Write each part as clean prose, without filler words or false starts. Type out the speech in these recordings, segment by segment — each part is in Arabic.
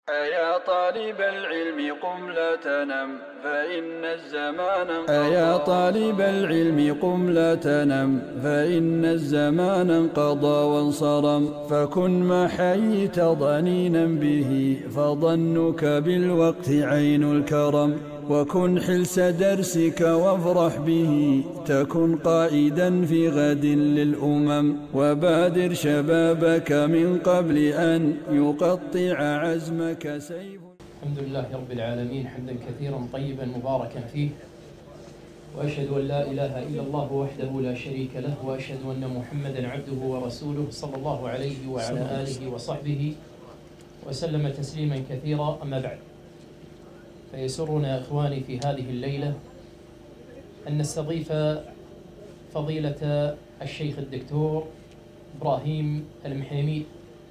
أيا طالب العلم قم لا تنم فإن الزمان أيا طالب العلم قم لا تنم فإن الزمان انقضى وانصرم فكن ما حييت ضنينا به فظنك بالوقت عين الكرم وكن حلس درسك وافرح به تكن قائدا في غد للأمم وبادر شبابك من قبل أن يقطع عزمك سيف. الحمد لله رب العالمين حمدا كثيرا طيبا مباركا فيه، وأشهد أن لا إله إلا الله وحده لا شريك له، وأشهد أن محمدا عبده ورسوله صلى الله عليه وعلى آله وصحبه وسلم تسليما كثيرا. أما بعد، فيسرنا إخواني في هذه الليلة أن نستضيف فضيلة الشيخ الدكتور إبراهيم المحيميد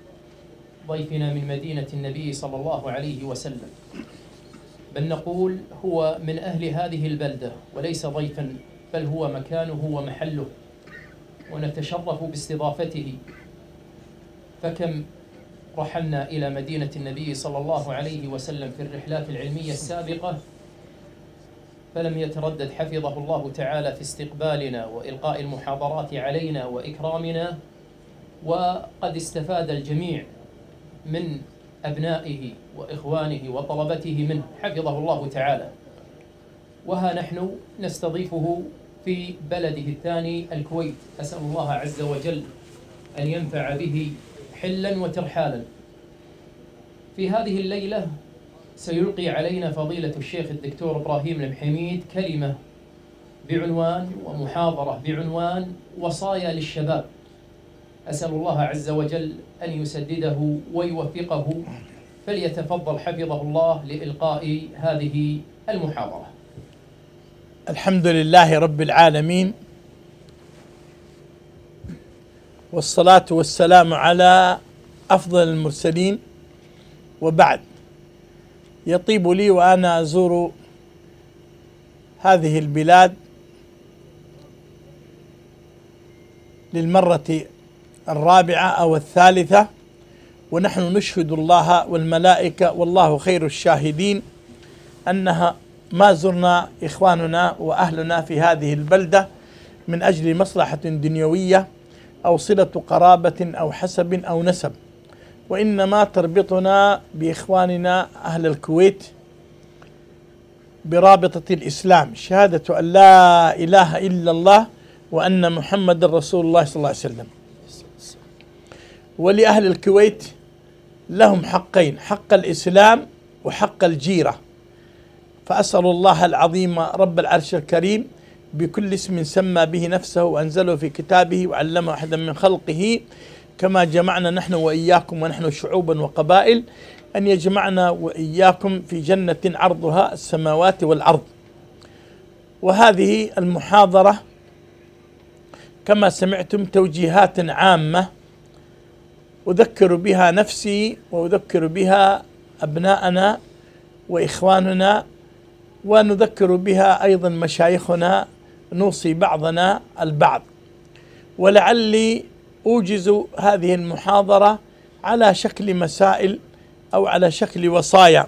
ضيفنا من مدينة النبي صلى الله عليه وسلم، بل نقول هو من أهل هذه البلدة وليس ضيفا، بل هو مكانه ومحله، ونتشرف باستضافته. فكم رحلنا إلى مدينة النبي صلى الله عليه وسلم في الرحلات العلمية السابقة، فلم يتردد حفظه الله تعالى في استقبالنا وإلقاء المحاضرات علينا وإكرامنا، وقد استفاد الجميع من أبنائه وإخوانه وطلبته منه حفظه الله تعالى. وها نحن نستضيفه في بلده الثاني الكويت، أسأل الله عز وجل أن ينفع به حلا وترحالا. في هذه الليلة سيلقي علينا فضيلة الشيخ الدكتور إبراهيم المحيميد كلمة بعنوان ومحاضرة بعنوان وصايا للشباب. أسأل الله عز وجل أن يسدده ويوفقه، فليتفضل حفظه الله لإلقاء هذه المحاضرة. الحمد لله رب العالمين، والصلاة والسلام على أفضل المرسلين، وبعد. يطيب لي وأنا أزور هذه البلاد للمرة الرابعة أو الثالثة، ونحن نشهد الله والملائكة والله خير الشاهدين أنها ما زرنا إخواننا وأهلنا في هذه البلدة من أجل مصلحة دنيوية أو صلة قرابة أو حسب أو نسب، وإنما تربطنا بإخواننا أهل الكويت برابطة الإسلام، شهادة أن لا إله إلا الله وأن محمد رسول الله صلى الله عليه وسلم. ولأهل الكويت لهم حقين: حق الإسلام وحق الجيرة. فأسأل الله العظيم رب العرش الكريم بكل اسم سمى به نفسه وأنزله في كتابه وعلمه أحدا من خلقه، كما جمعنا نحن وإياكم ونحن شعوبا وقبائل، أن يجمعنا وإياكم في جنة عرضها السماوات والأرض. وهذه المحاضرة كما سمعتم توجيهات عامة أذكر بها نفسي وأذكر بها أبناءنا وإخواننا، ونذكر بها أيضا مشايخنا، نوصي بعضنا البعض. ولعلي أوجز هذه المحاضرة على شكل مسائل أو على شكل وصايا.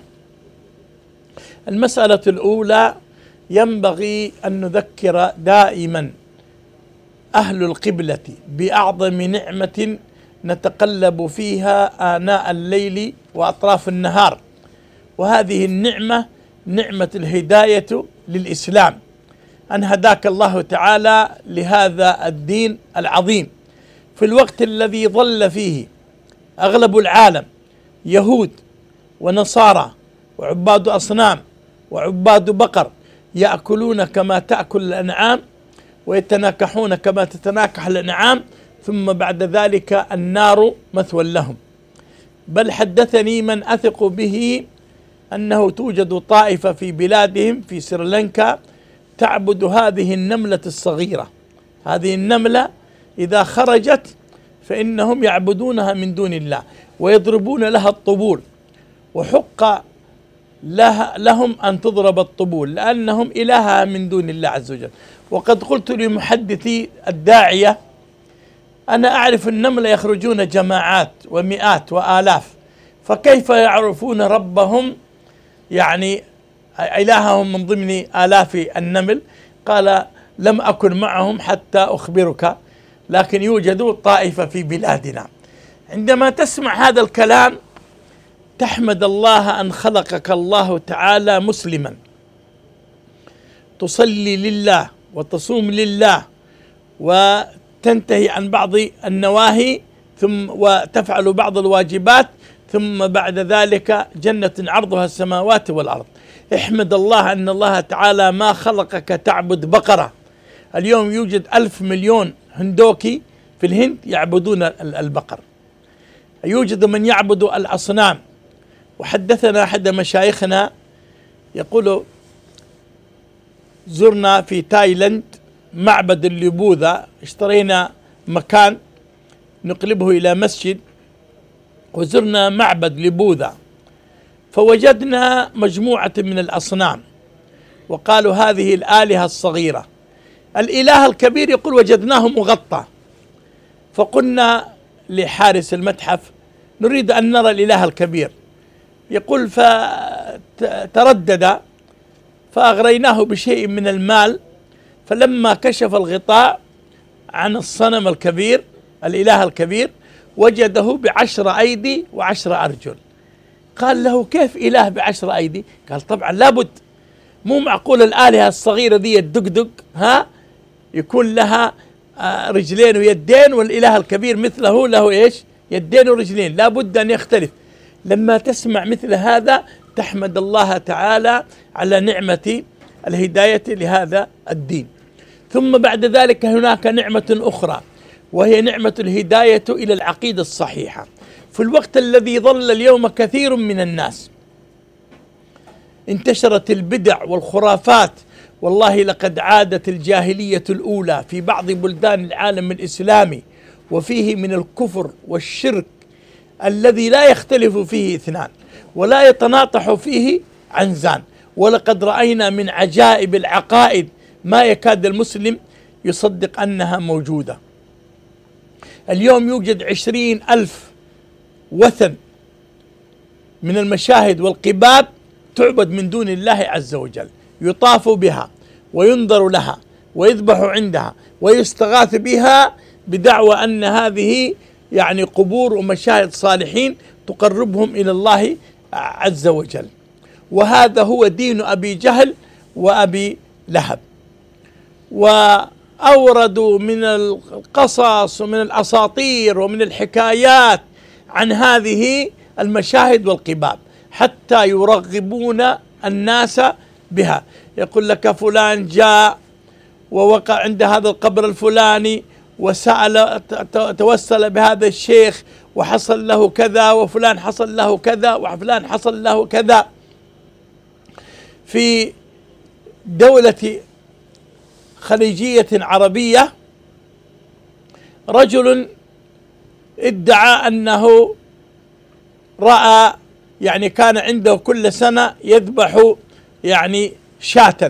المسألة الأولى: ينبغي أن نذكر دائما أهل القبلة بأعظم نعمة نتقلب فيها آناء الليل وأطراف النهار، وهذه النعمة نعمة الهداية للإسلام، أن هداك الله تعالى لهذا الدين العظيم في الوقت الذي ظل فيه أغلب العالم يهود ونصارى وعباد أصنام وعباد بقر، يأكلون كما تأكل الأنعام ويتناكحون كما تتناكح الأنعام، ثم بعد ذلك النار مثوى لهم. بل حدثني من أثق به أنه توجد طائفة في بلادهم في سريلانكا تعبد هذه النملة الصغيرة. هذه النملة إذا خرجت فإنهم يعبدونها من دون الله ويضربون لها الطبول، وحق لهم أن تضرب الطبول لأنهم إلهها من دون الله عز وجل. وقد قلت لمحدثي الداعية: أنا أعرف النملة يخرجون جماعات ومئات وآلاف، فكيف يعرفون ربهم يعني إلههم من ضمن آلاف النمل؟ قال لم أكن معهم حتى أخبرك، لكن يوجد طائفة في بلادنا. عندما تسمع هذا الكلام تحمد الله أن خلقك الله تعالى مسلما، تصلي لله وتصوم لله وتنتهي عن بعض النواهي ثم وتفعل بعض الواجبات، ثم بعد ذلك جنة عرضها السماوات والأرض. احمد الله أن الله تعالى ما خلقك تعبد بقرة. اليوم يوجد 1,000 مليون هندوكي في الهند يعبدون البقر، يوجد من يعبد الأصنام. وحدثنا أحد مشايخنا يقول زرنا في تايلاند معبد لبوذا، اشترينا مكان نقلبه إلى مسجد، وزرنا معبد لبوذا فوجدنا مجموعة من الأصنام، وقالوا هذه الآلهة الصغيرة. الإله الكبير يقول وجدناه مغطى، فقلنا لحارس المتحف نريد أن نرى الإله الكبير. يقول فتردد فأغريناه بشيء من المال، فلما كشف الغطاء عن الصنم الكبير الإله الكبير وجده ب10 أيدي و10 أرجل. قال له كيف إله ب10 أيدي؟ قال طبعا لابد، مو معقول الآلهة الصغيرة دي الدقدق يكون لها رجلين ويدين، والإله الكبير مثله له إيش؟ يدين ورجلين، لابد أن يختلف. لما تسمع مثل هذا تحمد الله تعالى على نعمة الهداية لهذا الدين. ثم بعد ذلك هناك نعمة أخرى، وهي نعمة الهداية إلى العقيدة الصحيحة. في الوقت الذي ظل اليوم كثير من الناس انتشرت البدع والخرافات، والله لقد عادت الجاهلية الأولى في بعض بلدان العالم الإسلامي، وفيه من الكفر والشرك الذي لا يختلف فيه اثنان ولا يتناطح فيه عنزان. ولقد رأينا من عجائب العقائد ما يكاد المسلم يصدق أنها موجودة. اليوم يوجد 20,000 وثن من المشاهد والقباب تعبد من دون الله عز وجل، يطاف بها وينظر لها ويذبح عندها ويستغاث بها بدعوى أن هذه يعني قبور ومشاهد صالحين تقربهم إلى الله عز وجل. وهذا هو دين أبي جهل وأبي لهب. وأوردوا من القصص ومن الأساطير ومن الحكايات عن هذه المشاهد والقباب حتى يرغبون الناس بها. يقول لك فلان جاء ووقع عند هذا القبر الفلاني وسأل توسل بهذا الشيخ وحصل له كذا، وفلان حصل له كذا، وفلان حصل له كذا. في دولة خليجية عربية رجل ادعى أنه رأى يعني كان عنده كل سنة يذبح يعني شاة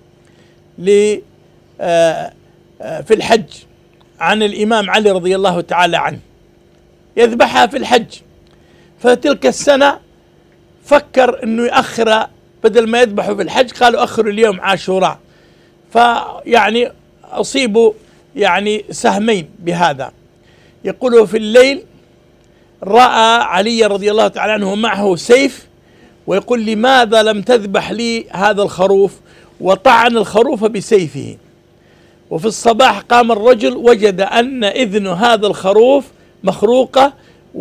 في الحج عن الإمام علي رضي الله تعالى عنه، يذبحها في الحج. فتلك السنة فكر أنه يأخر، بدل ما يذبحوا في الحج قالوا أخروا اليوم عاشوراء، فيعني أصيبوا يعني سهمين بهذا. يقولوا في الليل رأى علي رضي الله تعالى عنه معه سيف، ويقول لماذا لم تذبح لي هذا الخروف؟ وطعن الخروف بسيفه. وفي الصباح قام الرجل وجد أن إذن هذا الخروف مخروقة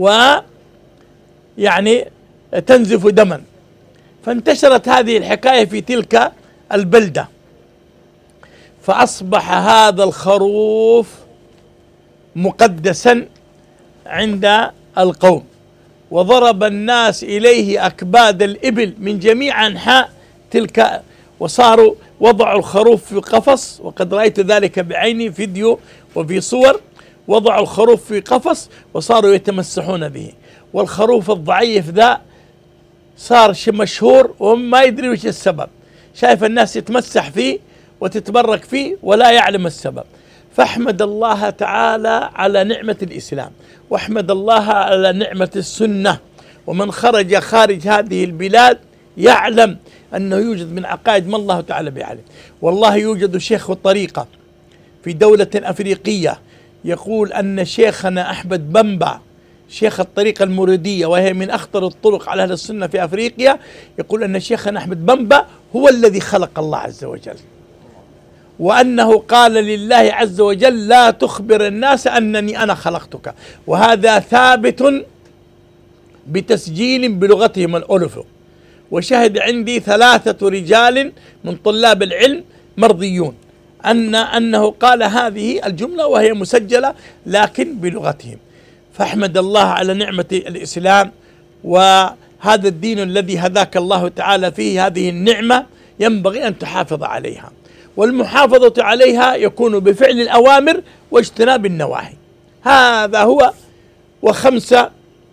ويعني تنزف دما، فانتشرت هذه الحكاية في تلك البلدة، فأصبح هذا الخروف مقدسا عند القوم، وضرب الناس إليه أكباد الإبل من جميع أنحاء تلك، وصاروا وضعوا الخروف في قفص، وقد رأيت ذلك بعيني فيديو وفي صور، وضعوا الخروف في قفص وصاروا يتمسحون به. والخروف الضعيف ذا صار مشهور وهم ما يدري وش السبب، شايف الناس يتمسح فيه وتتبرك فيه ولا يعلم السبب. فاحمد الله تعالى على نعمة الإسلام، واحمد الله على نعمة السنة، ومن خرج خارج هذه البلاد يعلم أنه يوجد من عقائد ما الله تعالى بعلم. والله يوجد شيخ الطريقة في دولة أفريقية يقول أن شيخنا أحمد بمبا شيخ الطريقة المريدية، وهي من أخطر الطرق على أهل السنة في أفريقيا، يقول أن شيخنا أحمد بمبا هو الذي خلق الله عز وجل، وأنه قال لله عز وجل لا تخبر الناس أنني أنا خلقتك. وهذا ثابت بتسجيل بلغتهم الألفو، وشهد عندي 3 رجال من طلاب العلم مرضيون أنه قال هذه الجملة وهي مسجلة لكن بلغتهم. فاحمد الله على نعمة الإسلام وهذا الدين الذي هداك الله تعالى فيه. هذه النعمة ينبغي أن تحافظ عليها، والمحافظة عليها يكون بفعل الأوامر واجتناب النواهي. هذا هو. 5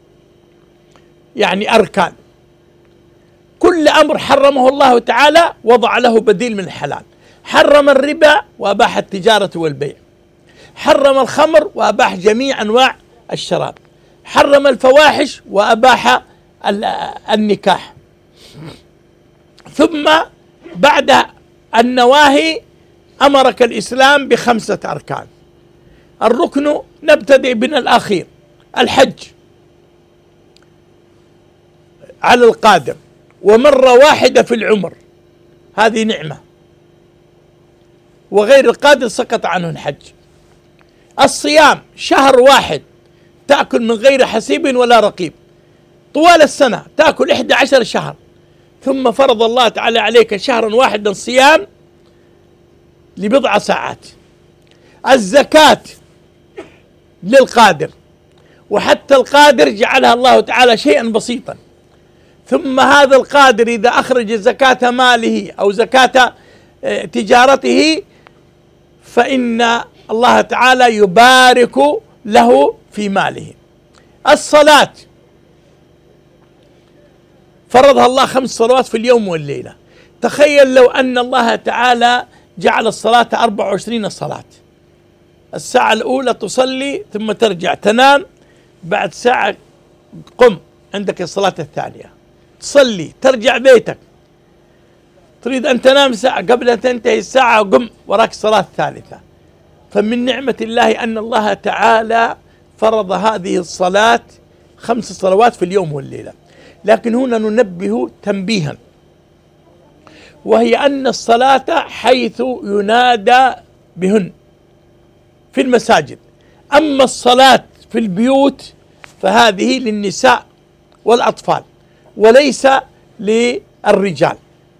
أركان. كل أمر حرمه الله تعالى وضع له بديل من الحلال. حرم الربا وأباح التجارة والبيع، حرم الخمر وأباح جميع أنواع الشراب، حرم الفواحش وأباح النكاح. ثم بعد النواهي أمرك الإسلام ب5 أركان. الركن نبتدئ من الأخير، الحج على القادر ومرة واحدة في العمر، هذه نعمة، وغير القادر سقط عنه الحج. الصيام شهر واحد تأكل من غير حسيب ولا رقيب، طوال السنة تأكل 11 شهر، ثم فرض الله تعالى عليك شهرا واحدا صيام ل10 ساعات. الزكاة للقادر، وحتى القادر جعلها الله تعالى شيئا بسيطا. ثم هذا القادر إذا أخرج زكاة ماله أو زكاة تجارته فإن الله تعالى يبارك له في ماله. الصلاة فرضها الله 5 صلوات في اليوم والليلة. تخيل لو أن الله تعالى جعل الصلاة 24 صلاة، الساعة الأولى تصلي ثم ترجع تنام، بعد ساعة قم عندك الصلاة الثانية، تصلي ترجع بيتك، تريد أن تنام ساعة قبل أن تنتهي الساعة قم وراك الصلاة الثالثة. فمن نعمة الله أن الله تعالى فرض هذه الصلاة 5 صلوات في اليوم والليلة. لكن هنا ننبه تنبيها، وهي أن الصلاة حيث ينادى بهن في المساجد، أما الصلاة في البيوت فهذه للنساء والأطفال وليس للرجال.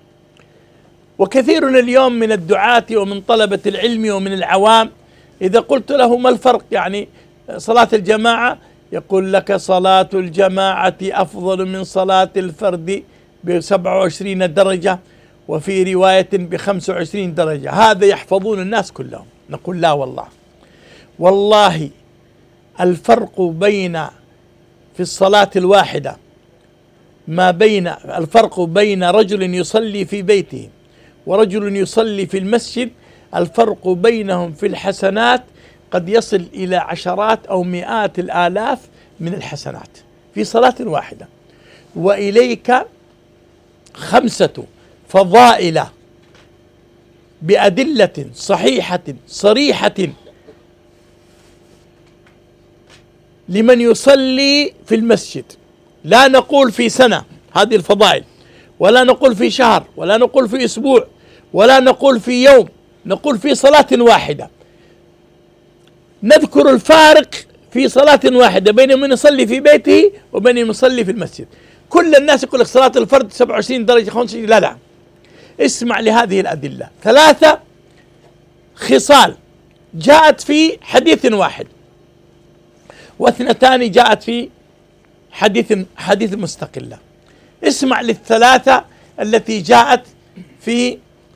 وكثير اليوم من الدعاة ومن طلبة العلم ومن العوام إذا قلت له ما الفرق صلاة الجماعة، يقول لك صلاة الجماعة أفضل من صلاة الفرد ب27 درجة، وفي رواية ب25 درجة. هذا يحفظون الناس كلهم. نقول لا والله الفرق بين في الصلاة الواحدة الفرق بين رجل يصلي في بيته ورجل يصلي في المسجد، الفرق بينهم في الحسنات قد يصل إلى عشرات أو مئات الآلاف من الحسنات في صلاة واحدة. وإليك 5 فضائل بأدلة صحيحة صريحة لمن يصلي في المسجد. لا نقول في سنة هذه الفضائل، ولا نقول في شهر، ولا نقول في أسبوع، ولا نقول في يوم، نقول في صلاة واحدة. نذكر الفارق في صلاة واحدة بين من يصلي في بيته وبين من يصلي في المسجد. كل الناس يقول لك صلاة الفرد 27 درجة 25، لا اسمع لهذه الأدلة. 3 خصال جاءت في حديث واحد، و2 جاءت في حديث مستقلة. اسمع لل3 التي جاءت في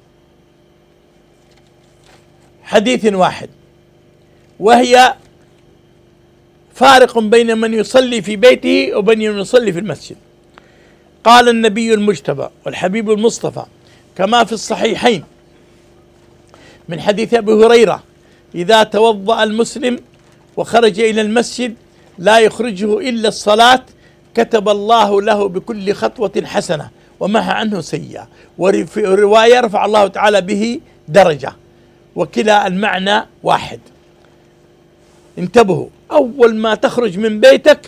حديث واحد، وهي فارق بين من يصلي في بيته وبين من يصلي في المسجد. قال النبي المجتبى والحبيب المصطفى كما في الصحيحين من حديث أبي هريرة: إذا توضأ المسلم وخرج إلى المسجد لا يخرجه إلا الصلاة كتب الله له بكل خطوة حسنة ومحى عنه سيئة. وفي رواية رفع الله تعالى به درجة، وكلا المعنى واحد. انتبهوا، أول ما تخرج من بيتك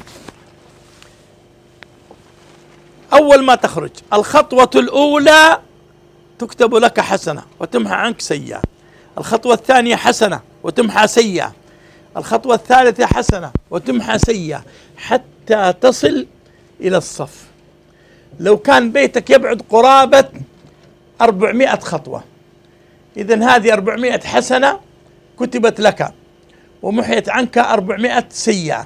أول ما تخرج الخطوة الأولى تكتب لك حسنة وتمحى عنك سيئة، الخطوة الثانية حسنة وتمحى سيئة، الخطوة الثالثة حسنة وتمحى سيئة، حتى تصل إلى الصف. لو كان بيتك يبعد قرابة 400 خطوة، إذن هذه 400 حسنة كتبت لك ومحيت عنك 400 سيئة.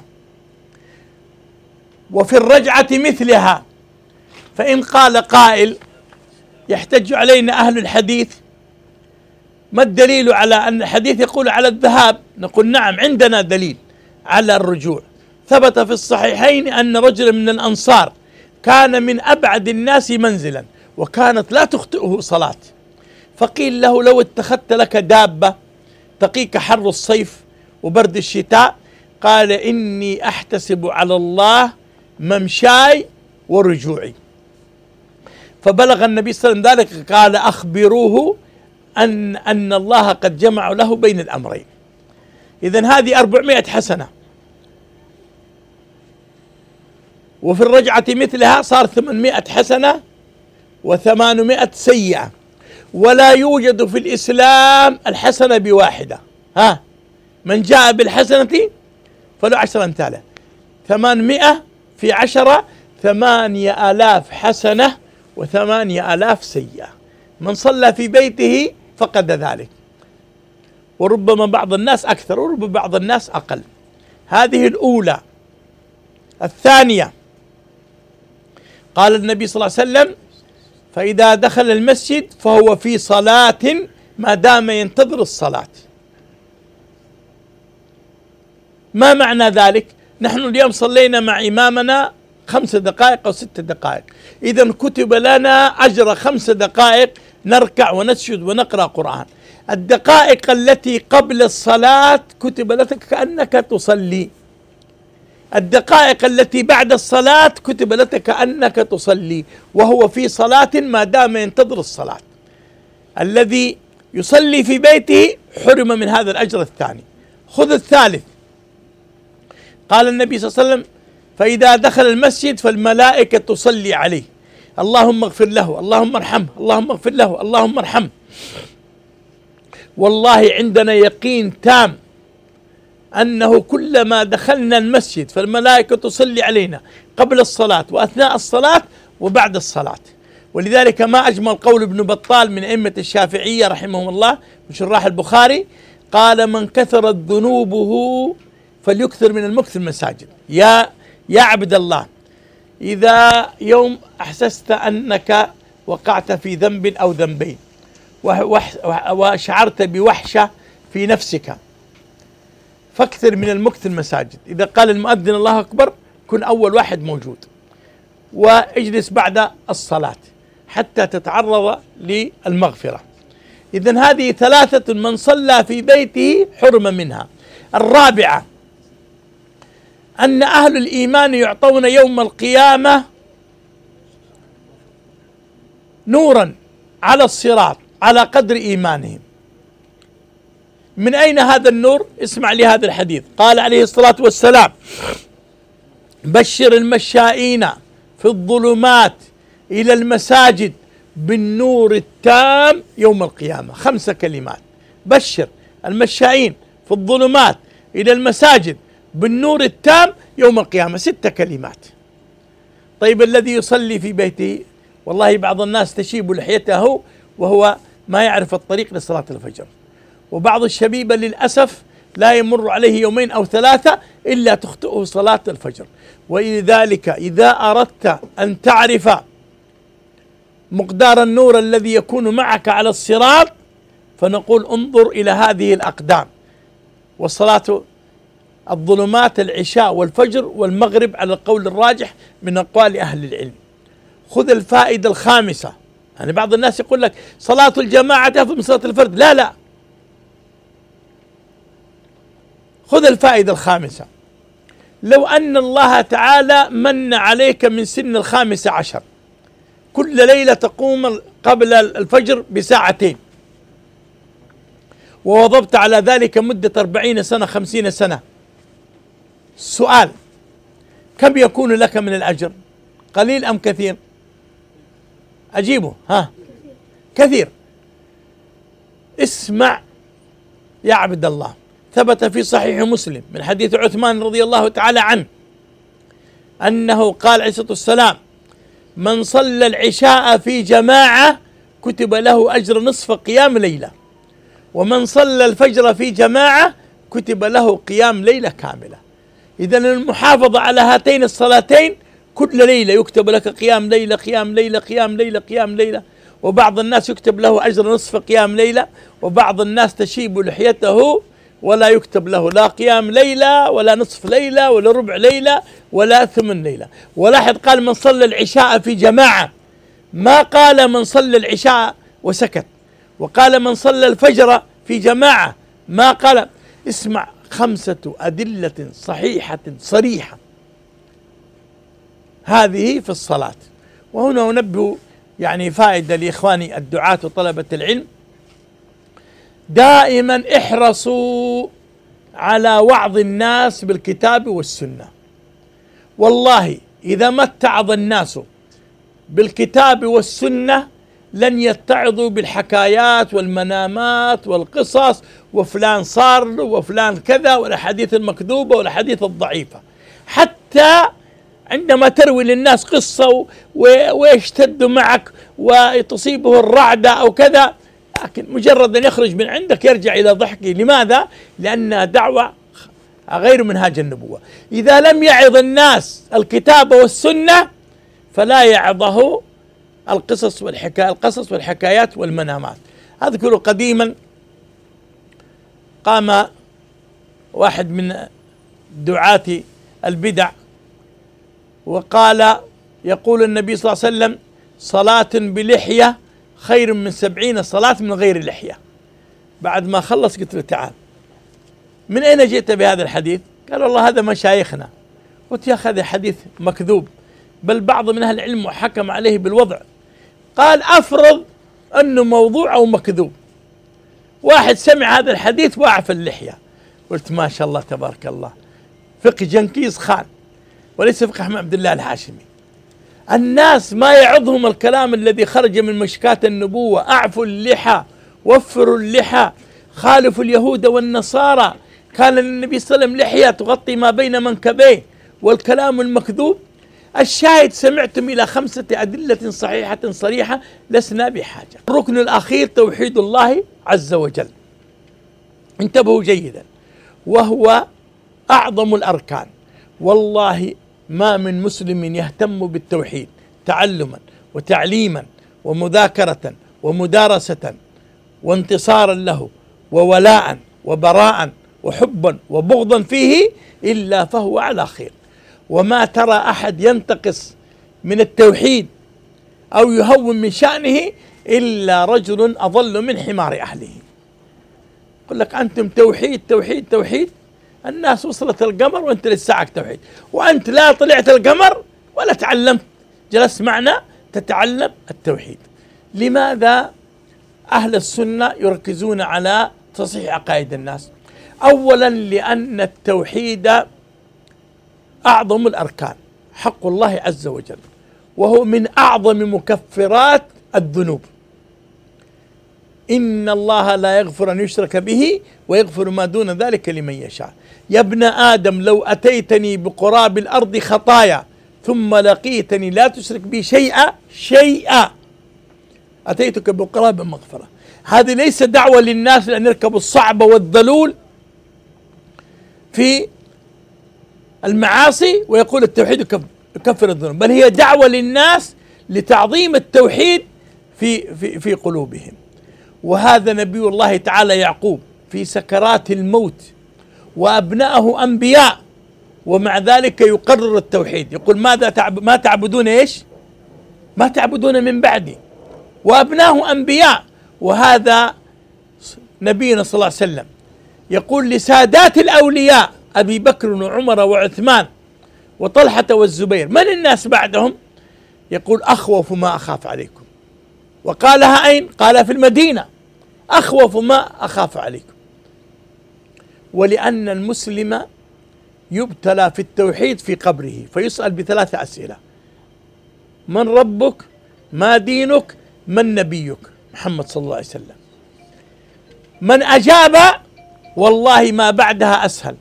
وفي الرجعة مثلها. فإن قال قائل يحتج علينا أهل الحديث، ما الدليل على أن الحديث يقول على الذهاب؟ نقول نعم، عندنا دليل على الرجوع. ثبت في الصحيحين أن رجلا من الأنصار كان من أبعد الناس منزلا وكانت لا تخطئه صلاة، فقيل له لو اتخذت لك دابة تقيك حر الصيف وبرد الشتاء، قال إني أحتسب على الله ممشاي ورجوعي. فبلغ النبي صلى الله عليه وسلم ذلك، قال أخبروه أن الله قد جمع له بين الأمرين. إذن هذه 400 حسنة، وفي الرجعة مثلها صار 800 حسنة و800 سيئة. ولا يوجد في الإسلام الحسنة بواحدة، من جاء بالحسنة فله 10 أمثالها. 800 في 10 8000 حسنة و8000 سيئة. من صلى في بيته فقد ذلك، وربما بعض الناس أكثر وربما بعض الناس أقل. هذه الأولى. الثانية، قال النبي صلى الله عليه وسلم فإذا دخل المسجد فهو في صلاة ما دام ينتظر الصلاة. ما معنى ذلك؟ نحن اليوم صلينا مع إمامنا 5 دقائق أو 6 دقائق، إذن كتب لنا أجر 5 دقائق نركع ونسجد ونقرأ قرآن. الدقائق التي قبل الصلاة كتب لك كأنك تصلي، الدقائق التي بعد الصلاة كتب لك كأنك تصلي، وهو في صلاة ما دام ينتظر الصلاة. الذي يصلي في بيته حرم من هذا الأجر الثاني. خذ الثالث. قال النبي صلى الله عليه وسلم فإذا دخل المسجد فالملائكة تصلي عليه، اللهم اغفر له، اللهم ارحمه، اللهم اغفر له، اللهم ارحمه. والله عندنا يقين تام أنه كلما دخلنا المسجد فالملائكة تصلي علينا قبل الصلاة وأثناء الصلاة وبعد الصلاة. ولذلك ما أجمل قول ابن بطال من أئمة الشافعية رحمهم الله من شراح البخاري، قال من كثرت ذنوبه فليكثر من المكث المساجد. يا عبد الله، إذا يوم أحسست أنك وقعت في ذنب أو ذنبين وشعرت بوحشة في نفسك، فاكثر من المكث المساجد. إذا قال المؤذن الله أكبر كن أول واحد موجود، واجلس بعد الصلاة حتى تتعرض للمغفرة. إذن هذه 3 من صلى في بيته حرم منها. الرابعة أن أهل الإيمان يعطون يوم القيامة نورا على الصراط على قدر إيمانهم. من أين هذا النور؟ اسمع لي هذا الحديث. قال عليه الصلاة والسلام بشر المشائين في الظلمات إلى المساجد بالنور التام يوم القيامة. 5 كلمات. بشر المشائين في الظلمات إلى المساجد بالنور التام يوم القيامة. 6 كلمات. طيب الذي يصلي في بيته، والله بعض الناس تشيب لحيته وهو ما يعرف الطريق لصلاة الفجر، وبعض الشبيبة للأسف لا يمر عليه 2 أو 3 إلا تخطئه صلاة الفجر. ولذلك إذا أردت أن تعرف مقدار النور الذي يكون معك على الصراط فنقول انظر إلى هذه الأقدام. والصلاة الظلمات العشاء والفجر والمغرب على القول الراجح من أقوال أهل العلم. خذ الفائدة الخامسة. يعني بعض الناس يقول لك صلاة الجماعة أفضل من صلاة الفرد. لا، خذ الفائدة الخامسة. لو أن الله تعالى من عليك من سن 15 كل ليلة تقوم قبل الفجر بساعتين، ووظبت على ذلك مدة 40 سنة 50 سنة، السؤال كم يكون لك من الأجر؟ قليل أم كثير؟ أجيبه، كثير. اسمع يا عبد الله، ثبت في صحيح مسلم من حديث عثمان رضي الله تعالى عنه أنه قال عليه الصلاة والسلام: من صلى العشاء في جماعة كتب له أجر نصف قيام ليلة، ومن صلى الفجر في جماعة كتب له قيام ليلة كاملة. إذن المحافظة على هاتين الصلاتين كل ليلة يكتب لك قيام ليلة قيام ليلة قيام ليلة قيام ليلة. وبعض الناس يكتب له أجر نصف قيام ليلة، وبعض الناس تشيب لحيته ولا يكتب له لا قيام ليلة ولا نصف ليلة ولا ربع ليلة ولا ثمن ليلة. ولاحظ قال من صلى العشاء في جماعة، ما قال من صلى العشاء وسكت، وقال من صلى الفجر في جماعة، ما قال. اسمع 5 أدلة صحيحة صريحة هذه في الصلاة. وهنا أنبه يعني فائدة لإخواني الدعاة وطلبة العلم، دائما احرصوا على وعظ الناس بالكتاب والسنة. والله إذا ما اتعظ الناس بالكتاب والسنة لن يتعظوا بالحكايات والمنامات والقصص وفلان صار وفلان كذا والأحاديث المكذوبة والأحاديث الضعيفة. حتى عندما تروي للناس قصة ويشتد معك وتصيبه الرعدة أو كذا، لكن مجرد أن يخرج من عندك يرجع إلى ضحكه. لماذا؟ لأنها دعوة غير منهاج النبوة. إذا لم يعظ الناس الكتاب والسنة فلا يعظه القصص والحكايات والمنامات. أذكر قديما قام واحد من دعاة البدع وقال: يقول النبي صلى الله عليه وسلم: صلاة بلحية خير من 70 صلاة من غير لحية. بعد ما خلص قلت له: تعال، من أين جئت بهذا الحديث؟ قال: والله هذا مشايخنا. قلت: يا أخي هذا حديث مكذوب، بل بعض من أهل العلم حكم عليه بالوضع. قال: أفرض أنه موضوع أو مكذوب، واحد سمع هذا الحديث وأعفى اللحية. قلت: ما شاء الله تبارك الله، فقه جنكيز خان وليس فقه أحمد عبد الله الحاشمي. الناس ما يعظهم الكلام الذي خرج من مشكاة النبوة: أعفوا اللحى، وفروا اللحى، خالفوا اليهود والنصارى، كان للنبي صلى الله عليه وسلم لحية تغطي ما بين منكبيه، والكلام المكذوب. الشاهد سمعتم إلى 5 أدلة صحيحة صريحة، لسنا بحاجة. الركن الأخير توحيد الله عز وجل، انتبهوا جيدا، وهو أعظم الأركان. والله ما من مسلم يهتم بالتوحيد تعلما وتعليما ومذاكرة ومدارسة وانتصارا له وولاء وبراء وحبا وبغضا فيه إلا فهو على خير. وما ترى أحد ينتقص من التوحيد أو يهون من شأنه إلا رجل أضل من حمار أهله. يقول لك أنتم توحيد توحيد توحيد، الناس وصلت القمر وأنت لساعك توحيد، وأنت لا طلعت القمر ولا تعلمت، جلست معنا تتعلم التوحيد. لماذا أهل السنة يركزون على تصحيح عقائد الناس؟ أولا لأن التوحيد أعظم الأركان، حق الله عز وجل، وهو من أعظم مكفرات الذنوب. إن الله لا يغفر أن يشرك به ويغفر ما دون ذلك لمن يشاء. يا ابن آدم لو أتيتني بقراب الأرض خطايا ثم لقيتني لا تشرك بي شيئا أتيتك بقراب مغفرة. هذه ليس دعوة للناس لأن يركبوا الصعب والذلول في المعاصي ويقول التوحيد يكفر الذنوب، بل هي دعوة للناس لتعظيم التوحيد في قلوبهم. وهذا نبي الله تعالى يعقوب في سكرات الموت وأبناءه أنبياء، ومع ذلك يقرر التوحيد، يقول ما تعبدون إيش؟ ما تعبدون من بعدي، وأبناءه أنبياء. وهذا نبينا صلى الله عليه وسلم يقول لسادات الأولياء أبي بكر وعمر وعثمان وطلحة والزبير، من الناس بعدهم؟ يقول أخوف ما أخاف عليكم. وقالها أين؟ قال في المدينة، أخوف ما أخاف عليكم. ولأن المسلم يبتلى في التوحيد في قبره فيسأل بثلاث أسئلة: من ربك؟ ما دينك؟ من نبيك؟ محمد صلى الله عليه وسلم. من أجاب والله ما بعدها أسهل،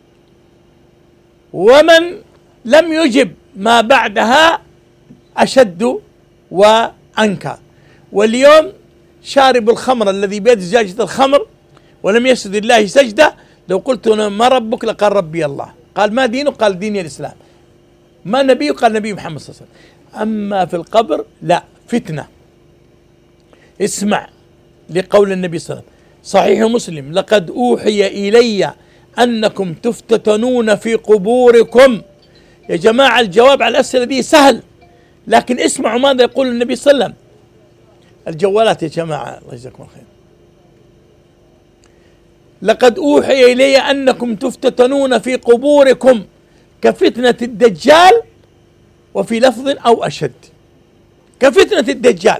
ومن لم يجب ما بعدها أشد وأنكى. واليوم شارب الخمر الذي بيد زجاجة الخمر ولم يسجد الله سجدة، لو قلت ما ربك لقال ربي الله. قال ما دينك؟ قال ديني الإسلام. ما نبيك؟ قال نبي محمد صلى الله عليه وسلم. أما في القبر لا، فتنة. اسمع لقول النبي صلى الله عليه وسلم صحيح مسلم: لقد أوحي إلي أنكم تفتتنون في قبوركم. يا جماعة الجواب على الأسئلة دي سهل، لكن اسمعوا ماذا يقول النبي صلى الله عليه وسلم. الجوالات يا جماعة الله يجزاكم الخير. لقد أوحي إلي أنكم تفتتنون في قبوركم كفتنة الدجال، وفي لفظ أو أشد، كفتنة الدجال.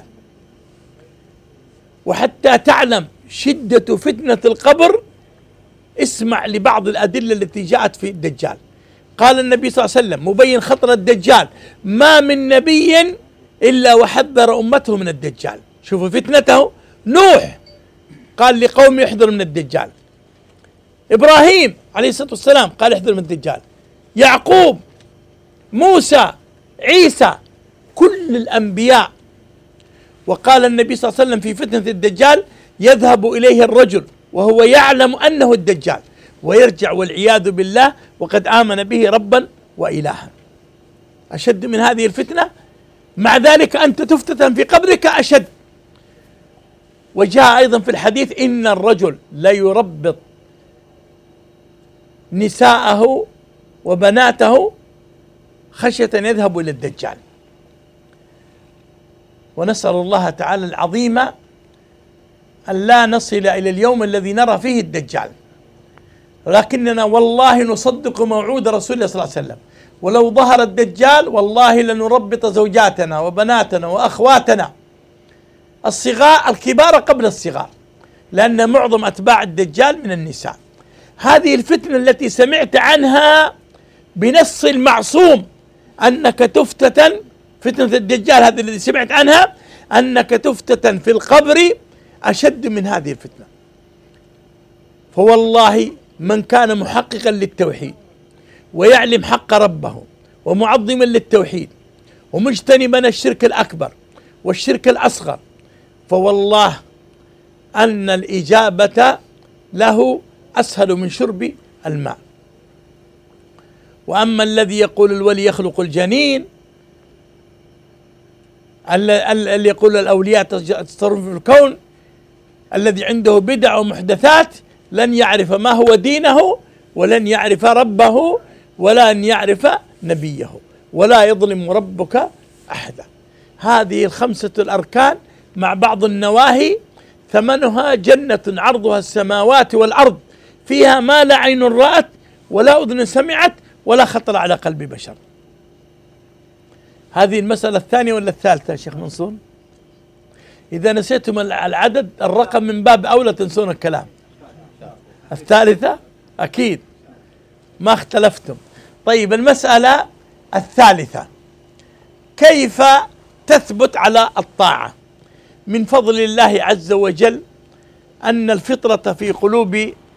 وحتى تعلم شدة فتنة القبر اسمع لبعض الأدلة التي جاءت في الدجال. قال النبي صلى الله عليه وسلم مبين خطر الدجال: ما من نبي إلا وحذر أمته من الدجال. شوفوا فتنته. نوح قال لقوم يحذر من الدجال، إبراهيم عليه الصلاة والسلام قال احذر من الدجال، يعقوب، موسى، عيسى، كل الأنبياء. وقال النبي صلى الله عليه وسلم في فتنة الدجال: يذهب إليه الرجل وهو يعلم أنه الدجال ويرجع والعياذ بالله وقد آمن به ربا وإلها. أشد من هذه الفتنة؟ مع ذلك أنت تفتتن في قبرك أشد. وجاء أيضا في الحديث: إن الرجل لا يربط نساءه وبناته خشية أن يذهبوا إلى الدجال. ونسأل الله تعالى العظيم أن لا نصل إلى اليوم الذي نرى فيه الدجال، ولكننا والله نصدق موعود رسول الله صلى الله عليه وسلم. ولو ظهر الدجال والله لنربط زوجاتنا وبناتنا وأخواتنا الصغار الكبار قبل الصغار، لأن معظم أتباع الدجال من النساء. هذه الفتنة التي سمعت عنها بنص المعصوم أنك تفتتن، فتنة الدجال هذه التي سمعت عنها أنك تفتتن في القبر أشد من هذه الفتنة. فوالله من كان محققا للتوحيد ويعلم حق ربه ومعظما للتوحيد ومجتنبا الشرك الأكبر والشرك الأصغر، فوالله أن الإجابة له أسهل من شرب الماء. وأما الذي يقول الولي يخلق الجنين، اللي يقول الأولياء تصرف في الكون، الذي عنده بدع ومحدثات، لن يعرف ما هو دينه ولن يعرف ربه ولن يعرف نبيه، ولا يظلم ربك أحدا. هذه الخمسة الأركان مع بعض النواهي ثمنها جنة عرضها السماوات والأرض، فيها ما لا عين رأت ولا أذن سمعت ولا خطر على قلب بشر. هذه المسألة الثانية ولا الثالثة يا شيخ منصور؟ إذا نسيتم العدد الرقم من باب أولى تنسون الكلام. الثالثة أكيد ما اختلفتم. طيب المسألة الثالثة: كيف تثبت على الطاعة؟ من فضل الله عز وجل أن الفطرة في قلوب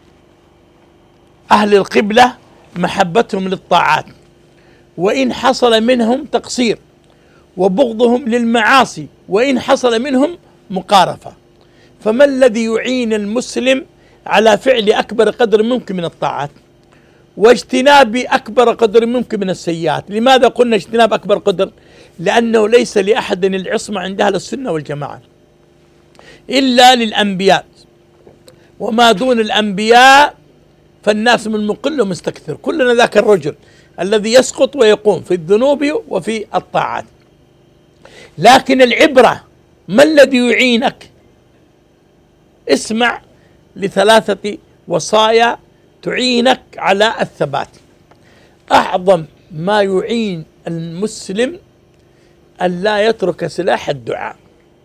أهل القبلة محبتهم للطاعات، وإن حصل منهم تقصير، وبغضهم للمعاصي وإن حصل منهم مقارفة. فما الذي يعين المسلم على فعل أكبر قدر ممكن من الطاعات واجتناب أكبر قدر ممكن من السيئات؟ لماذا قلنا اجتناب أكبر قدر؟ لأنه ليس لأحد العصمة عند أهل السنة والجماعة إلا للأنبياء، وما دون الأنبياء فالناس من مقل ومستكثر. كلنا ذاك الرجل الذي يسقط ويقوم في الذنوب وفي الطاعات. لكن العبرة ما الذي يعينك؟ اسمع لثلاثة وصايا تعينك على الثبات. أعظم ما يعين المسلم أن لا يترك سلاح الدعاء.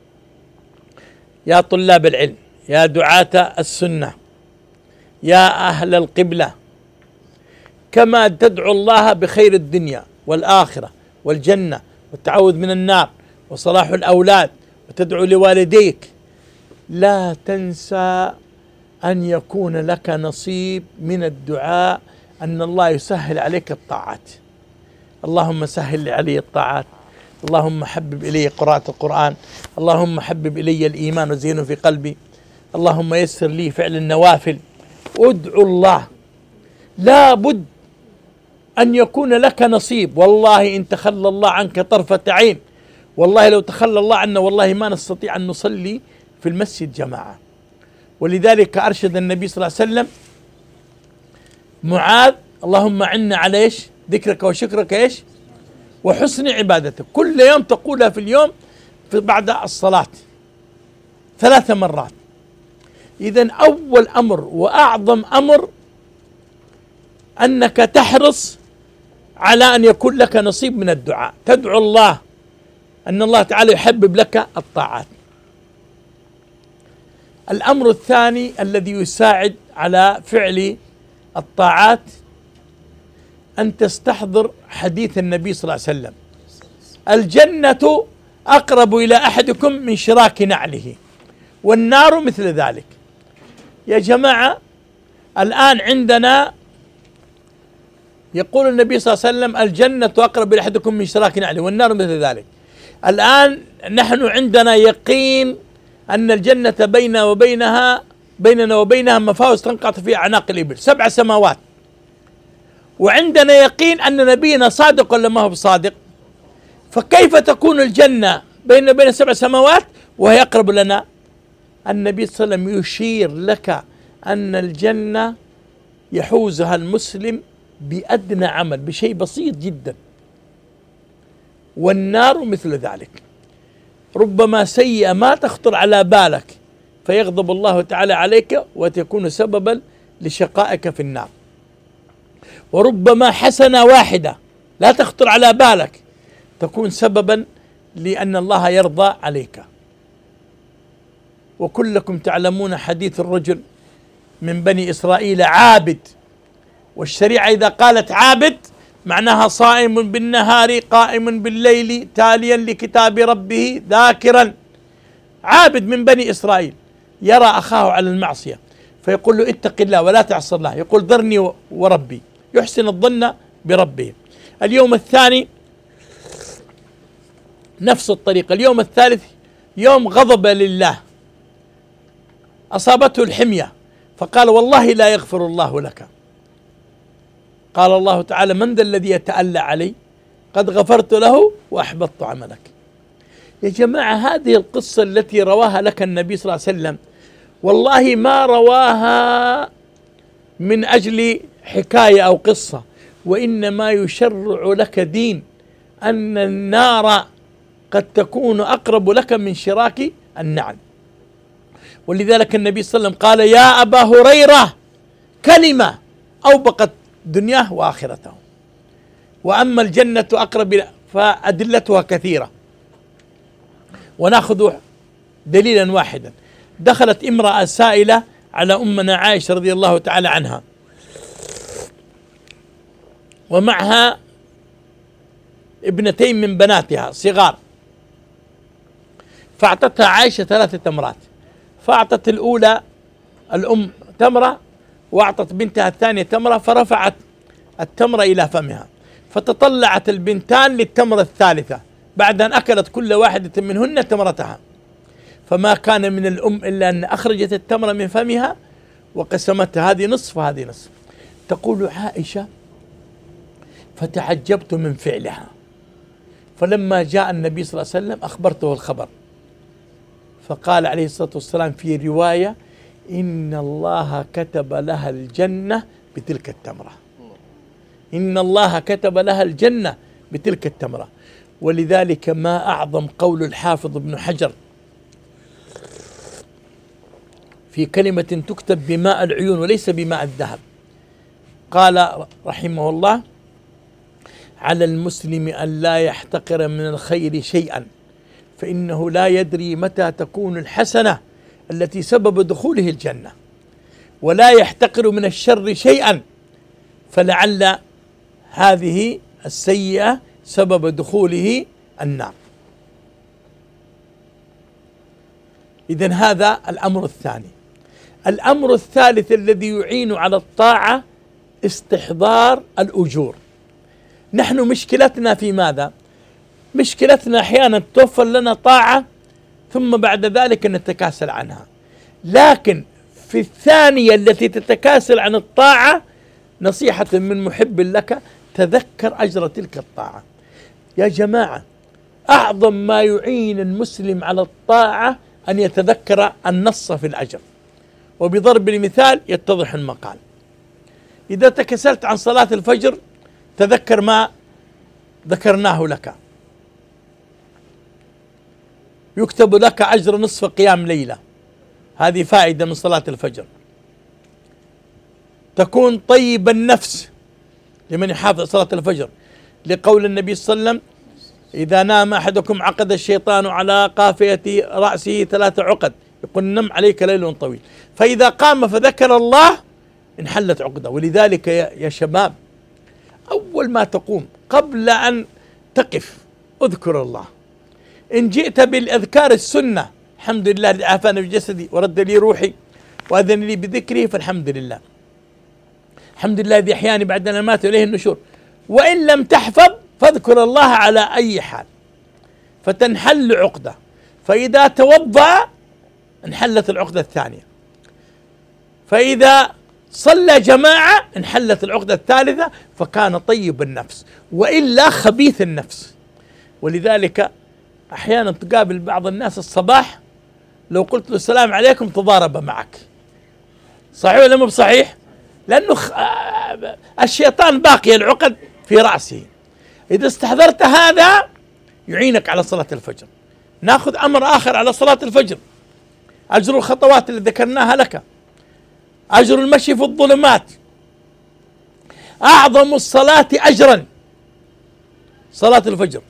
يا طلاب العلم، يا دعاة السنة، يا أهل القبلة، كما تدعو الله بخير الدنيا والآخرة والجنة والتعوذ من النار وصلاح الأولاد وتدعو لوالديك، لا تنسى أن يكون لك نصيب من الدعاء أن الله يسهل عليك الطاعات. اللهم سهل علي الطاعات، اللهم حبب إلي قراءة القرآن، اللهم حبب إلي الإيمان وزينه في قلبي، اللهم يسر لي فعل النوافل. ادعو الله، لا بد أن يكون لك نصيب. والله إن تخلى الله عنك طرفة عين، والله لو تخلى الله عنا والله ما نستطيع أن نصلي في المسجد جماعة. ولذلك أرشد النبي صلى الله عليه وسلم معاذ: اللهم عنا على إيش؟ ذكرك وشكرك إيش؟ وحسن عبادتك. كل يوم تقولها في اليوم بعد الصلاة 3 مرات. إذن أول أمر وأعظم أمر أنك تحرص على أن يكون لك نصيب من الدعاء، تدعو الله أن الله تعالى يحبب لك الطاعات. الأمر الثاني الذي يساعد على فعل الطاعات أن تستحضر حديث النبي صلى الله عليه وسلم: الجنة أقرب إلى أحدكم من شراك نعله والنار مثل ذلك. يا جماعة، الآن عندنا يقول النبي صلى الله عليه وسلم: الجنة أقرب إلى أحدكم من شراك نعله والنار مثل ذلك. الآن نحن عندنا يقين أن الجنة بيننا وبينها مفاوز تنقطع في أعناق الإبل 7 سماوات. وعندنا يقين أن نبينا صادق ولا ما هو بصادق؟ فكيف تكون الجنة بيننا وبين 7 سماوات وهي أقرب لنا؟ النبي صلى الله عليه وسلم يشير لك أن الجنة يحوزها المسلم بأدنى عمل، بشيء بسيط جدا، والنار مثل ذلك. ربما سيئة ما تخطر على بالك فيغضب الله تعالى عليك وتكون سببا لشقائك في النار، وربما حسنة واحدة لا تخطر على بالك تكون سببا لأن الله يرضى عليك. وكلكم تعلمون حديث الرجل من بني إسرائيل عابد، والشريعة إذا قالت عابد معناها صائم بالنهار قائم بالليل تاليا لكتاب ربه ذاكرا. عابد من بني إسرائيل يرى أخاه على المعصية فيقول له: اتق الله ولا تعصي الله. يقول: ذرني وربي. يحسن الظن بربه. اليوم الثاني نفس الطريقة. اليوم الثالث يوم غضب لله، أصابته الحمية فقال: والله لا يغفر الله لك. قال الله تعالى: من ذا الذي يتألى علي؟ قد غفرت له وأحبطت عملك. يا جماعة، هذه القصة التي رواها لك النبي صلى الله عليه وسلم والله ما رواها من أجل حكاية أو قصة، وإنما يشرع لك دين أن النار قد تكون أقرب لك من شراك النعل. ولذلك النبي صلى الله عليه وسلم قال: يا أبا هريرة، كلمة أوبقت دنياه وآخرته. وأما الجنة أقرب فأدلتها كثيرة، ونأخذ دليلا واحدا. دخلت امرأة سائلة على أمنا عائشة رضي الله تعالى عنها، ومعها ابنتين من بناتها صغار، فأعطتها عائشة 3 تمرات. فأعطت الأولى الأم تمرة، وأعطت بنتها الثانية تمرة، فرفعت التمرة إلى فمها، فتطلعت البنتان للتمرة الثالثة بعد أن أكلت كل واحدة منهن تمرتها، فما كان من الأم إلا أن أخرجت التمرة من فمها وقسمتها، هذه نصف وهذه نصف. تقول عائشة: فتعجبت من فعلها، فلما جاء النبي صلى الله عليه وسلم أخبرته الخبر، فقال عليه الصلاة والسلام في رواية: إن الله كتب لها الجنة بتلك التمرة. إن الله كتب لها الجنة بتلك التمرة. ولذلك ما أعظم قول الحافظ ابن حجر في كلمة تكتب بماء العيون وليس بماء الذهب. قال رحمه الله: على المسلم أن لا يحتقر من الخير شيئا، فإنه لا يدري متى تكون الحسنة التي سبب دخوله الجنة، ولا يحتقر من الشر شيئا، فلعل هذه السيئة سبب دخوله النار. إذن هذا الأمر الثاني. الأمر الثالث الذي يعين على الطاعة استحضار الأجور. نحن مشكلتنا في ماذا؟ مشكلتنا أحيانا توفر لنا طاعة ثم بعد ذلك نتكاسل عنها، لكن في الثانية التي تتكاسل عن الطاعة نصيحة من محب لك: تذكر أجر تلك الطاعة. يا جماعة، أعظم ما يعين المسلم على الطاعة أن يتذكر النص في الأجر. وبضرب المثال يتضح المقال. إذا تكسلت عن صلاة الفجر تذكر ما ذكرناه لك، يكتب لك أجر نصف قيام ليلة، هذه فائدة من صلاة الفجر. تكون طيب النفس لمن يحافظ صلاة الفجر، لقول النبي صلى الله عليه وسلم: إذا نام أحدكم عقد الشيطان على قافية رأسه 3 عقد، يقول: نم عليك ليل طويل. فإذا قام فذكر الله انحلت عقده. ولذلك يا شباب، أول ما تقوم قبل أن تقف اذكر الله. إن جئت بالأذكار السنة: الحمد لله الذي عافاني بجسدي ورد لي روحي وأذن لي بذكره فالحمد لله، الحمد لله الذي أحياني بعد أن مات إليه النشور. وإن لم تحفظ فاذكر الله على أي حال فتنحل عقدة. فإذا توضأ انحلت العقدة الثانية، فإذا صلى جماعة انحلت العقدة الثالثة، فكان طيب النفس، وإلا خبيث النفس. ولذلك أحيانا تقابل بعض الناس الصباح لو قلت له السلام عليكم تضارب معك. صحيح ولا مو بصحيح؟ لأنه الشيطان باقي العقد في رأسه. إذا استحضرت هذا يعينك على صلاة الفجر. ناخذ أمر آخر على صلاة الفجر: أجر الخطوات اللي ذكرناها لك، أجر المشي في الظلمات. أعظم الصلاة أجرا صلاة الفجر.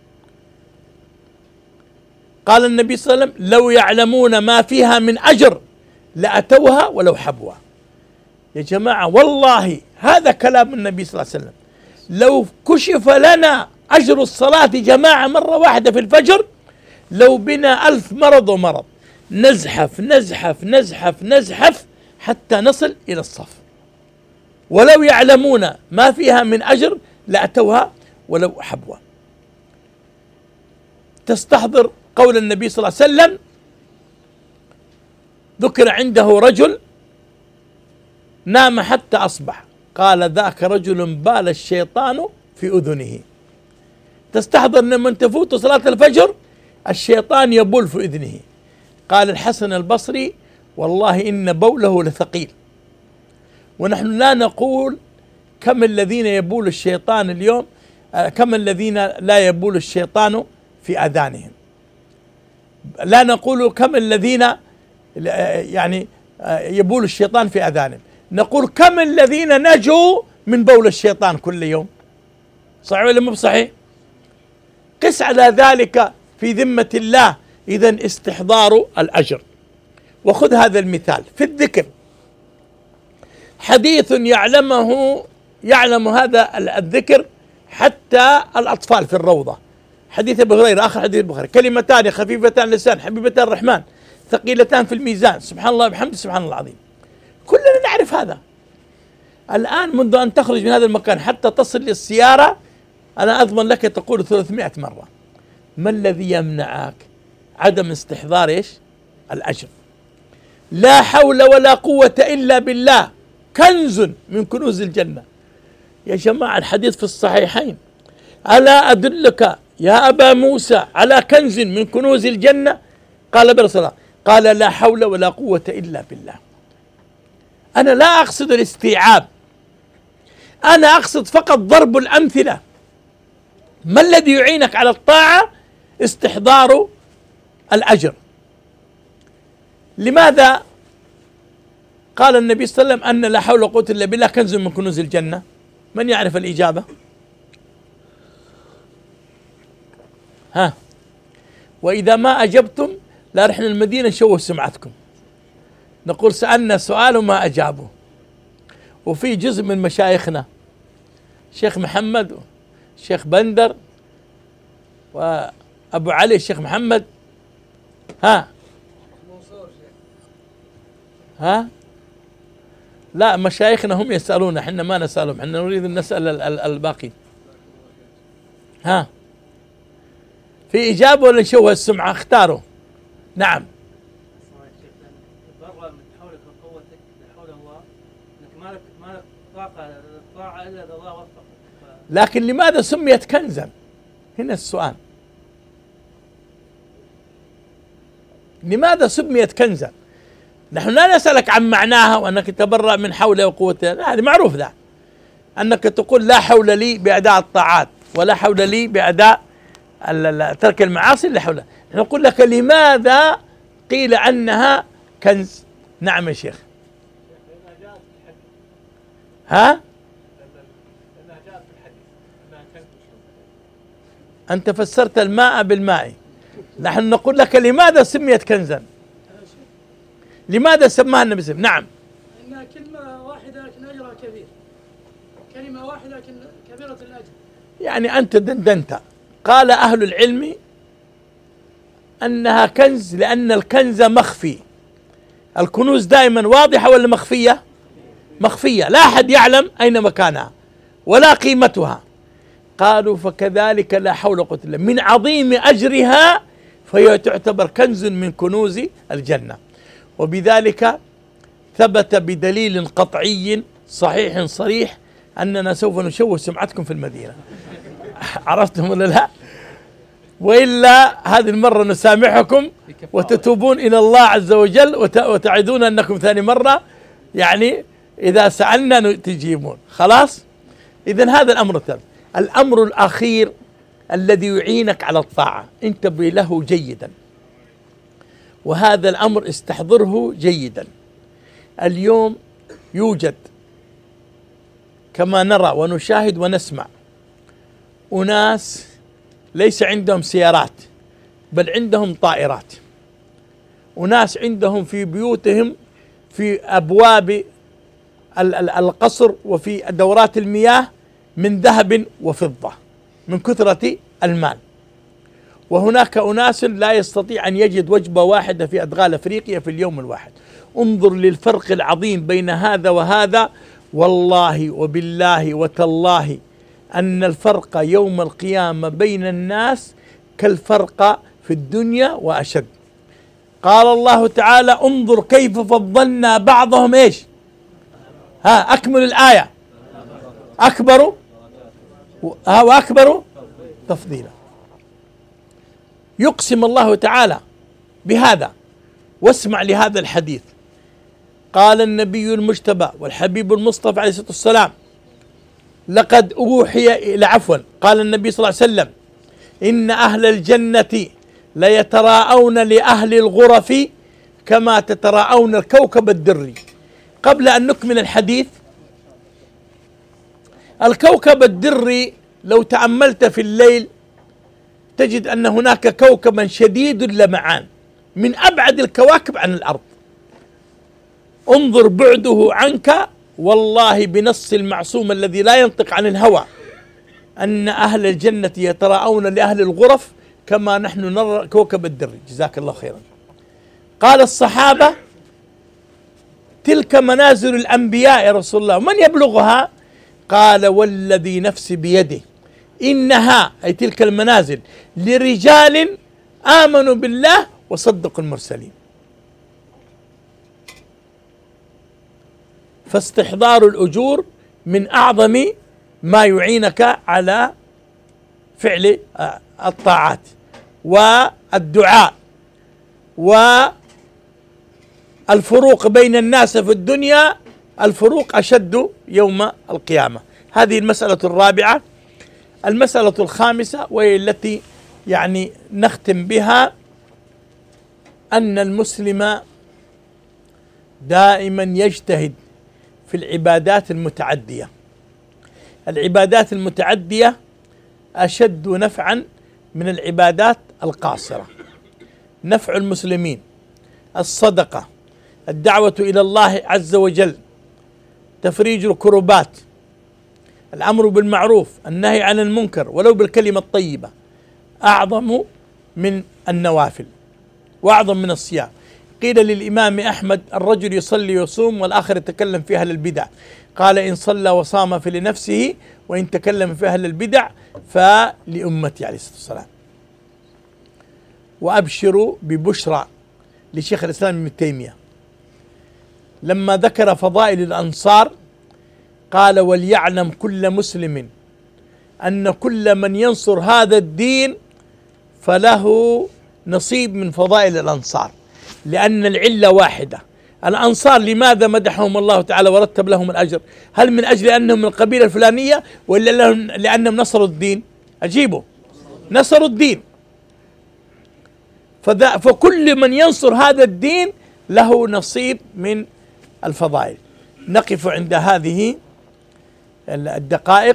قال النبي صلى الله عليه وسلم: لو يعلمون ما فيها من أجر لأتوها ولو حبوا. يا جماعة والله هذا كلام النبي صلى الله عليه وسلم. لو كشف لنا أجر الصلاة جماعة مرة واحدة في الفجر لو بنا 1000 مرض ومرض، نزحف نزحف نزحف نزحف حتى نصل إلى الصف. ولو يعلمون ما فيها من أجر لأتوها ولو حبوا. تستحضر قول النبي صلى الله عليه وسلم: ذكر عنده رجل نام حتى أصبح، قال: ذاك رجل بال الشيطان في أذنه. تستحضر لما تفوت صلاة الفجر الشيطان يبول في أذنه. قال الحسن البصري: والله إن بوله لثقيل. ونحن لا نقول كم الذين يبول الشيطان اليوم، كم الذين لا يبول الشيطان في آذانهم. لا نقول كم الذين يعني يبول الشيطان في آذانهم، نقول كم الذين نجوا من بول الشيطان كل يوم. صحيح ولا مو بصحيح؟ قس على ذلك في ذمة الله. إذن استحضار الأجر. وخذ هذا المثال في الذكر: حديث يعلم هذا الذكر حتى الأطفال في الروضة. حديث أبي هريرة، آخر حديث البخاري: كلمتان خفيفتان اللسان حبيبتان الرحمن ثقيلتان في الميزان، سبحان الله وبحمده سبحان الله العظيم. كلنا نعرف هذا. الآن منذ أن تخرج من هذا المكان حتى تصل للسيارة أنا أضمن لك تقول 300 مرة. ما الذي يمنعك؟ عدم استحضار إيش؟ الأجر. لا حول ولا قوة إلا بالله كنز من كنوز الجنة. يا جماعة الحديث في الصحيحين: ألا أدلك يا أبا موسى على كنز من كنوز الجنة؟ قال بلى صلاة. قال: لا حول ولا قوة إلا بالله. أنا لا أقصد الاستيعاب، أنا أقصد فقط ضرب الأمثلة. ما الذي يعينك على الطاعة؟ استحضار الأجر. لماذا قال النبي صلى الله عليه وسلم أن لا حول ولا قوة إلا بالله كنز من كنوز الجنة. من يعرف الإجابة؟ ها، وإذا ما أجبتم لا رحنا المدينة نشوه سمعتكم. نقول سألنا سؤال وما أجابوا. وفي جزء من مشايخنا شيخ محمد شيخ بندر وأبو علي الشيخ محمد، ها لا مشايخنا هم يسألون، احنا ما نسألهم، احنا نريد أن نسأل الباقي. ها، في إجابة ولا نشوه السمعة؟ اختاروا. نعم. تبرأ من حولك وقوتك لا حول الله، انك ما لك طاقة للطاعة الا اذا الله وفقك. لكن لماذا سميت كنزا؟ هنا السؤال، لماذا سميت كنزا؟ نحن لا نسألك عن معناها وأنك تبرأ من حوله وقوته، هذا معروف، ذا أنك تقول لا حول لي بأداء الطاعات ولا حول لي بأداء ترك المعاصي، لا حول. نقول لك لماذا قيل عنها كنز؟ نعم يا شيخ. ها؟ أنت فسرت الماء بالماء، نحن نقول لك لماذا سميت كنزا؟ لماذا سماها النبي صلى الله عليه وسلم؟ نعم. إنها كلمة واحدة لكن أجرها كبير، كلمة واحدة لكن كبيرة الأجر. يعني أنت دندنت. قال أهل العلم أنها كنز لأن الكنز مخفي. الكنوز دائما واضحة ولا مخفية؟ مخفية، لا أحد يعلم أين مكانها ولا قيمتها. قالوا فكذلك لا حول ولا قوة إلا بالله، من عظيم أجرها فهي تعتبر كنز من كنوز الجنة. وبذلك ثبت بدليل قطعي صحيح صريح أننا سوف نشوه سمعتكم في المدينة. عرفتم ولا لا؟ وإلا هذه المرة نسامحكم وتتوبون إلى الله عز وجل وتعدون أنكم ثاني مرة يعني إذا سألنا تجيبون. خلاص؟ إذن هذا الأمر الثالث. الأمر الأخير الذي يعينك على الطاعة، انتبه له جيدا، وهذا الأمر استحضره جيدا. اليوم يوجد كما نرى ونشاهد ونسمع أناس ليس عندهم سيارات بل عندهم طائرات، أناس عندهم في بيوتهم في أبواب القصر وفي دورات المياه من ذهب وفضة من كثرة المال. وهناك أناس لا يستطيع أن يجد وجبة واحدة في أدغال أفريقيا في اليوم الواحد. انظر للفرق العظيم بين هذا وهذا، والله وبالله وتالله أن الفرق يوم القيامة بين الناس كالفرق في الدنيا وأشد. قال الله تعالى انظر كيف فضلنا بعضهم ايش؟ أكمل الآية. أكبر وأكبر تفضيلا. يقسم الله تعالى بهذا، واسمع لهذا الحديث. قال النبي المجتبى والحبيب المصطفى عليه الصلاة والسلام لقد أوحي إلى قال النبي صلى الله عليه وسلم إن أهل الجنة ليتراءون لأهل الغرف كما تتراءون الكوكب الدري. قبل أن نكمل الحديث، الكوكب الدري لو تأملت في الليل تجد أن هناك كوكبا شديد اللمعان من أبعد الكواكب عن الأرض. انظر بعده عنك، والله بنص المعصوم الذي لا ينطق عن الهوى أن أهل الجنة يتراءون لأهل الغرف كما نحن نرى كوكب الدري. جزاك الله خيرا. قال الصحابة تلك منازل الأنبياء يا رسول الله، من يبلغها؟ قال والذي نفسي بيده إنها أي تلك المنازل لرجال آمنوا بالله وصدقوا المرسلين. فاستحضار الأجور من أعظم ما يعينك على فعل الطاعات والدعاء. والفروق بين الناس في الدنيا الفروق أشد يوم القيامة. هذه المسألة الرابعة. المسألة الخامسة وهي التي يعني نختم بها، أن المسلم دائما يجتهد في العبادات المتعدية. العبادات المتعدية أشد نفعا من العبادات القاصرة. نفع المسلمين، الصدقة، الدعوة إلى الله عز وجل، تفريج الكربات، الأمر بالمعروف، النهي عن المنكر ولو بالكلمة الطيبة، أعظم من النوافل وأعظم من الصيام. قيل للإمام أحمد: الرجل يصلي ويصوم والآخر يتكلم في أهل البدع. قال: إن صلى وصام فلنفسه، وإن تكلم في أهل البدع فلأمتي عليه الصلاة والسلام. وأبشروا ببشرى لشيخ الإسلام ابن تيمية لما ذكر فضائل الأنصار قال: وليعلم كل مسلم أن كل من ينصر هذا الدين فله نصيب من فضائل الأنصار، لأن العلة واحدة. الأنصار لماذا مدحهم الله تعالى ورتب لهم الأجر؟ هل من أجل أنهم من القبيلة الفلانية ولا لأنهم نصروا الدين؟ أجيبوا، نصروا الدين. فكل من ينصر هذا الدين له نصيب من الفضائل. نقف عند هذه الدقائق،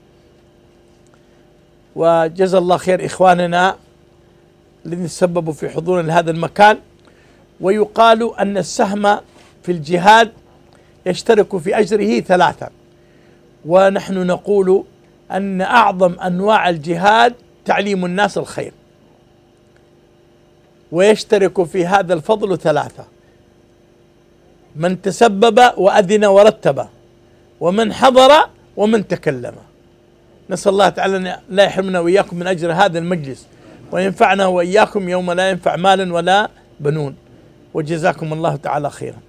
وجزا الله خير إخواننا الذين تسببوا في حضورنا لهذا المكان. ويقال أن السهم في الجهاد يشترك في أجره 3، ونحن نقول أن أعظم أنواع الجهاد تعليم الناس الخير، ويشترك في هذا الفضل 3: من تسبب وأذن ورتب، ومن حضر، ومن تكلم. نسأل الله تعالى أن لا يحرمنا وإياكم من أجر هذا المجلس، وينفعنا وإياكم يوم لا ينفع مال ولا بنون. وجزاكم الله تعالى خيرا.